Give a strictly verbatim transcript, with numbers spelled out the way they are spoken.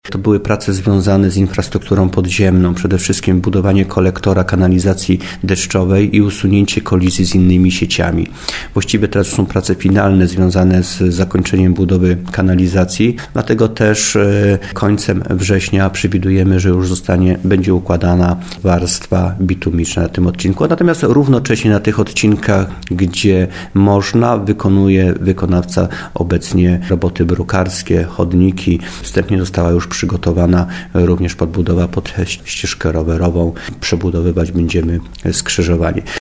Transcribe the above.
To były prace związane z infrastrukturą podziemną, przede wszystkim budowanie kolektora kanalizacji deszczowej i usunięcie kolizji z innymi sieciami. Właściwie teraz są prace finalne związane z zakończeniem budowy kanalizacji, dlatego też końcem września przewidujemy, że już zostanie, będzie układana warstwa bitumiczna na tym odcinku. Natomiast równocześnie na tych odcinkach, gdzie można, wykonuje wykonawca obecnie roboty brukarskie, chodniki. Wstępnie została już przygotowana również podbudowa pod ścieżkę rowerową. Przebudowywać będziemy skrzyżowanie.